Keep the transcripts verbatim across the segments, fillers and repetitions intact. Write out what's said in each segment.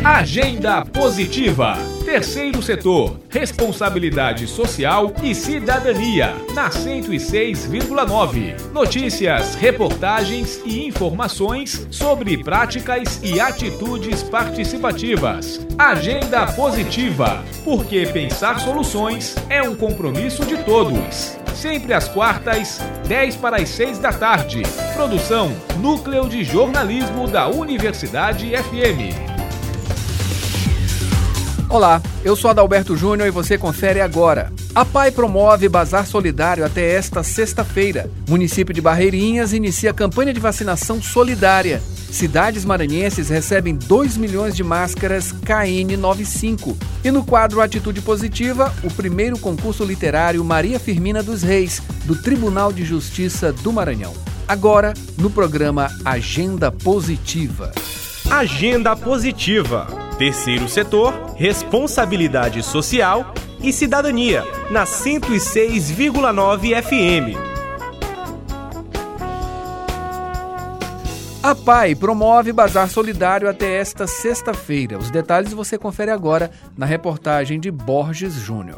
Agenda Positiva. Terceiro setor, responsabilidade social e cidadania, na cento e seis vírgula nove. Notícias, reportagens e informações sobre práticas e atitudes participativas. Agenda Positiva, porque pensar soluções é um compromisso de todos. Sempre às quartas, dez para as seis da tarde. Produção Núcleo de Jornalismo da Universidade F M. Olá, eu sou Adalberto Júnior e você confere agora. A P A I promove Bazar Solidário até esta sexta-feira. Município de Barreirinhas inicia campanha de vacinação solidária. Cidades maranhenses recebem dois milhões de máscaras K N noventa e cinco. E no quadro Atitude Positiva, o primeiro concurso literário Maria Firmina dos Reis, do Tribunal de Justiça do Maranhão. Agora, no programa Agenda Positiva. Agenda Positiva. Terceiro setor, responsabilidade social e cidadania, na cento e seis vírgula nove F M. A P A I promove Bazar Solidário até esta sexta-feira. Os detalhes você confere agora na reportagem de Borges Júnior.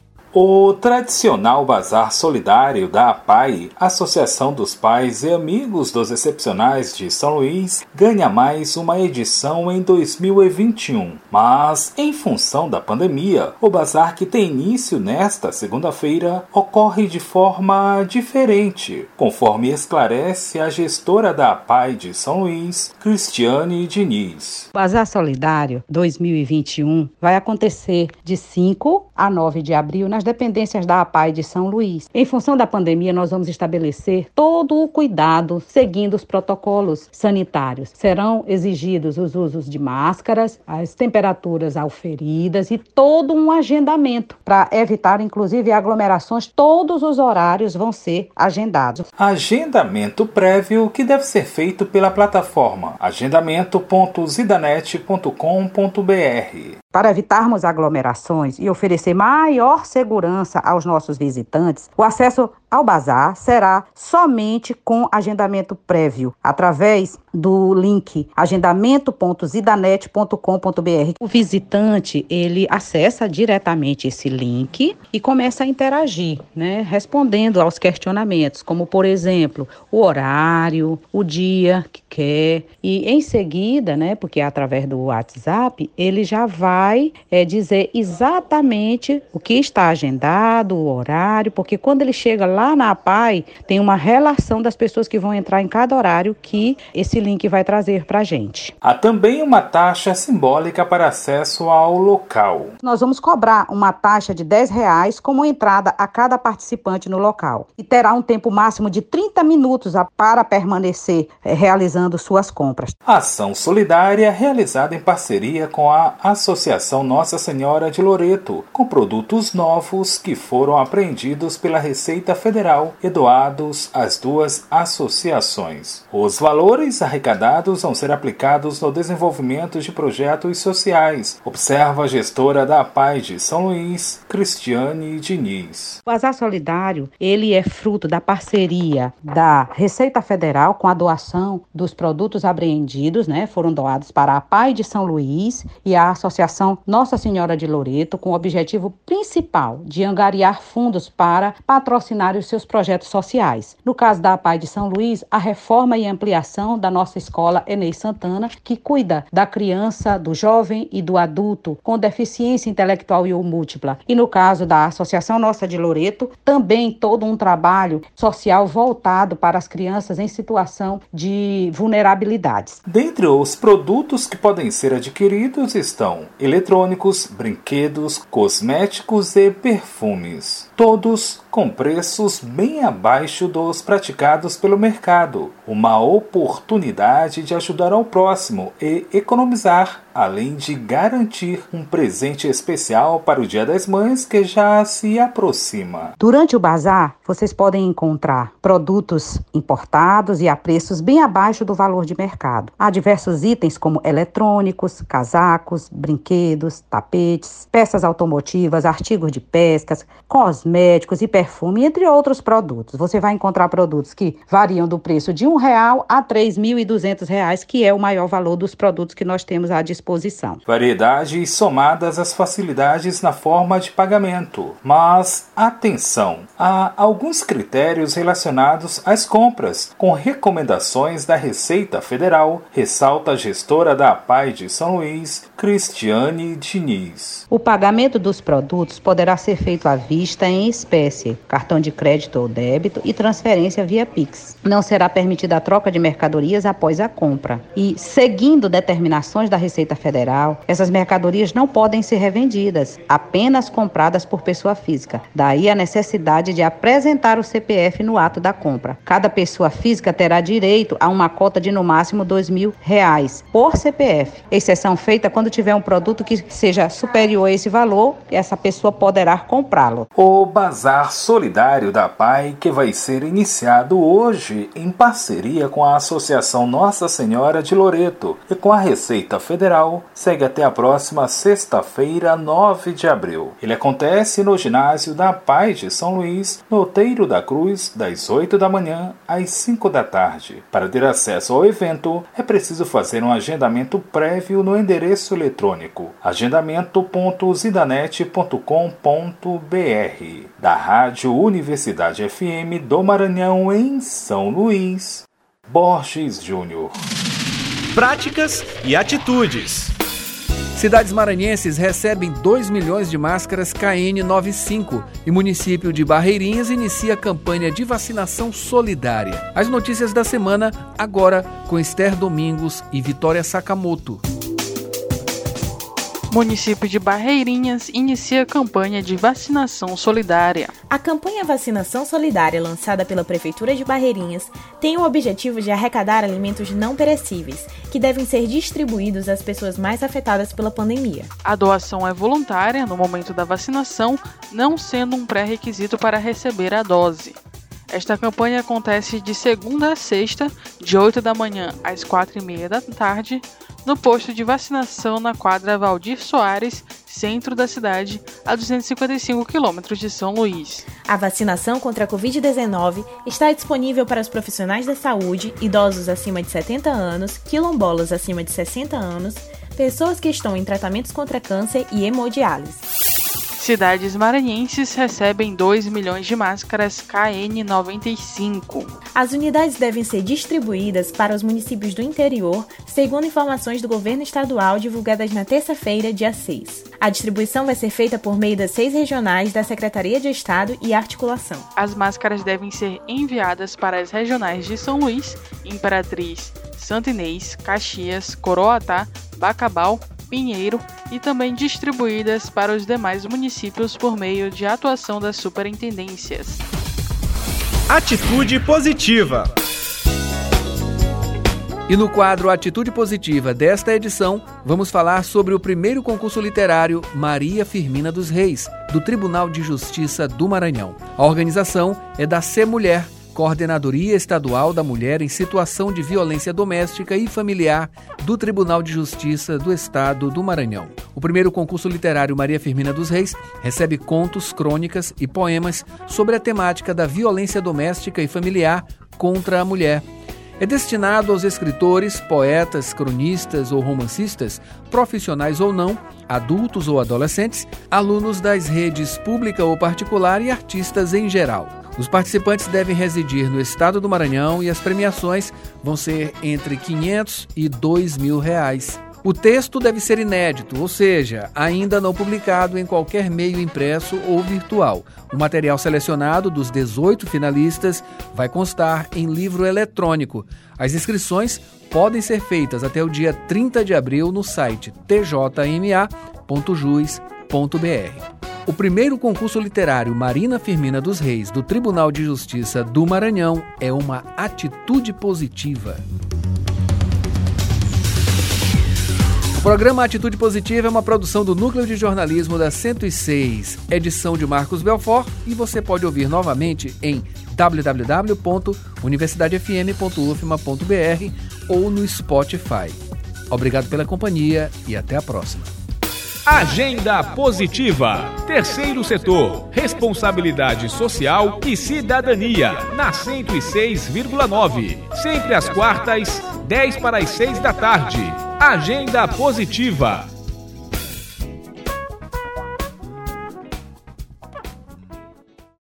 O tradicional Bazar Solidário da A P A I, Associação dos Pais e Amigos dos Excepcionais de São Luís, ganha mais uma edição em dois mil e vinte e um. Mas, em função da pandemia, o bazar, que tem início nesta segunda-feira, ocorre de forma diferente, conforme esclarece a gestora da A P A I de São Luís, Cristiane Diniz. O Bazar Solidário dois mil e vinte e um vai acontecer de cinco a nove de abril nas dependências da A P A I de São Luís. Em função da pandemia, nós vamos estabelecer todo o cuidado seguindo os protocolos sanitários. Serão exigidos os usos de máscaras, as temperaturas auferidas e todo um agendamento para evitar, inclusive, aglomerações. Todos os horários vão ser agendados. Agendamento prévio que deve ser feito pela plataforma agendamento ponto zidanet ponto com ponto b r. Para evitarmos aglomerações e oferecer maior segurança aos nossos visitantes, o acesso ao bazar será somente com agendamento prévio, através do link agendamento ponto zidanet ponto com ponto b r. O visitante, ele acessa diretamente esse link e começa a interagir, né, respondendo aos questionamentos, como, por exemplo, o horário, o dia que quer, e em seguida, né, porque é através do WhatsApp, ele já vai é, dizer exatamente o que está agendado, o horário, porque quando ele chega lá na A P A I, tem uma relação das pessoas que vão entrar em cada horário que esse link vai trazer para a gente. Há também uma taxa simbólica para acesso ao local. Nós vamos cobrar uma taxa de dez reais como entrada a cada participante no local e terá um tempo máximo de trinta minutos para permanecer é, realizando suas compras. Ação solidária realizada em parceria com a Associação Nossa Senhora de Loreto, com produtos novos que foram apreendidos pela Receita Federal e doados às duas associações. Os valores arrecadados vão ser aplicados no desenvolvimento de projetos sociais, observa a gestora da A P A I de São Luís, Cristiane Diniz. O Bazar Solidário, ele é fruto da parceria da Receita Federal com a doação dos produtos apreendidos, né? Foram doados para a A P A I de São Luís e a Associação Nossa Senhora de Loreto, com o objetivo principal de angariar fundos para patrocinar os seus projetos sociais. No caso da A P A I de São Luís, a reforma e ampliação da nossa escola Enei Santana, que cuida da criança, do jovem e do adulto com deficiência intelectual e ou múltipla. E no caso da Associação Nossa de Loreto, também todo um trabalho social voltado para as crianças em situação de vulnerabilidades. Dentre os produtos que podem ser adquiridos estão eletrônicos, brinquedos, cosméticos e perfumes. Todos com preços bem abaixo dos praticados pelo mercado. Uma oportunidade de ajudar ao próximo e economizar, além de garantir um presente especial para o Dia das Mães que já se aproxima. Durante o bazar, vocês podem encontrar produtos importados e a preços bem abaixo do valor de mercado. Há diversos itens como eletrônicos, casacos, brinquedos, tapetes, peças automotivas, artigos de pescas, cosméticos e perfume, entre outros produtos. Você vai encontrar produtos que variam do preço de um real a três mil e duzentos reais, que é o maior valor dos produtos que nós temos à disposição. disposição. Variedades somadas às facilidades na forma de pagamento. Mas, atenção, há alguns critérios relacionados às compras, com recomendações da Receita Federal, ressalta a gestora da APAI de São Luís, Cristiane Diniz. O pagamento dos produtos poderá ser feito à vista em espécie, cartão de crédito ou débito e transferência via Pix. Não será permitida a troca de mercadorias após a compra. E, seguindo determinações da Receita Federal, essas mercadorias não podem ser revendidas, apenas compradas por pessoa física. Daí a necessidade de apresentar o C P F no ato da compra. Cada pessoa física terá direito a uma cota de no máximo dois mil reais por C P F. Exceção feita quando tiver um produto que seja superior a esse valor, essa pessoa poderá comprá-lo. O Bazar Solidário da APAI, que vai ser iniciado hoje em parceria com a Associação Nossa Senhora de Loreto e com a Receita Federal, segue até a próxima sexta-feira, nove de abril. Ele acontece no ginásio da APAI de São Luís, no Outeiro da Cruz, das oito da manhã às cinco da tarde. Para ter acesso ao evento, é preciso fazer um agendamento prévio no endereço eletrônico agendamento ponto zidanet ponto com ponto br da Rádio Universidade F M do Maranhão em São Luís. Borges Júnior. Práticas e atitudes. Cidades maranhenses recebem dois milhões de máscaras K N noventa e cinco e município de Barreirinhas inicia a campanha de vacinação solidária. As notícias da semana agora com Esther Domingos e Vitória Sakamoto. Município de Barreirinhas inicia a campanha de vacinação solidária. A campanha Vacinação Solidária, lançada pela Prefeitura de Barreirinhas, tem o objetivo de arrecadar alimentos não perecíveis, que devem ser distribuídos às pessoas mais afetadas pela pandemia. A doação é voluntária no momento da vacinação, não sendo um pré-requisito para receber a dose. Esta campanha acontece de segunda a sexta, de oito da manhã às quatro e meia da tarde, no posto de vacinação na quadra Valdir Soares, centro da cidade, a duzentos e cinquenta e cinco quilômetros de São Luís. A vacinação contra a covid dezenove está disponível para os profissionais da saúde, idosos acima de setenta anos, quilombolas acima de sessenta anos, pessoas que estão em tratamentos contra câncer e hemodiálise. Cidades maranhenses recebem dois milhões de máscaras K N noventa e cinco. As unidades devem ser distribuídas para os municípios do interior, segundo informações do governo estadual divulgadas na terça-feira, dia seis. A distribuição vai ser feita por meio das seis regionais da Secretaria de Estado e Articulação. As máscaras devem ser enviadas para as regionais de São Luís, Imperatriz, Santo Inês, Caxias, Coroatá, Bacabal, Pinheiro e também distribuídas para os demais municípios por meio de atuação das superintendências. Atitude positiva. E no quadro Atitude Positiva desta edição, vamos falar sobre o primeiro concurso literário Maria Firmina dos Reis, do Tribunal de Justiça do Maranhão. A organização é da C Mulher, Coordenadoria Estadual da Mulher em Situação de Violência Doméstica e Familiar do Tribunal de Justiça do Estado do Maranhão. O primeiro concurso literário Maria Firmina dos Reis recebe contos, crônicas e poemas sobre a temática da violência doméstica e familiar contra a mulher. É destinado aos escritores, poetas, cronistas ou romancistas, profissionais ou não, adultos ou adolescentes, alunos das redes pública ou particular e artistas em geral. Os participantes devem residir no estado do Maranhão e as premiações vão ser entre quinhentos e dois mil reais. O texto deve ser inédito, ou seja, ainda não publicado em qualquer meio impresso ou virtual. O material selecionado dos dezoito finalistas vai constar em livro eletrônico. As inscrições podem ser feitas até o dia trinta de abril no site t j m a ponto jus ponto b r. O primeiro concurso literário Marina Firmina dos Reis do Tribunal de Justiça do Maranhão é uma atitude positiva. O programa Atitude Positiva é uma produção do Núcleo de Jornalismo da cento e seis, edição de Marcos Belfort, e você pode ouvir novamente em w w w ponto universidade f m ponto u f m a ponto b r ou no Spotify. Obrigado pela companhia e até a próxima. Agenda Positiva. Terceiro setor. Responsabilidade social e cidadania. Na cento e seis vírgula nove. Sempre às quartas, dez para as seis da tarde. Agenda Positiva.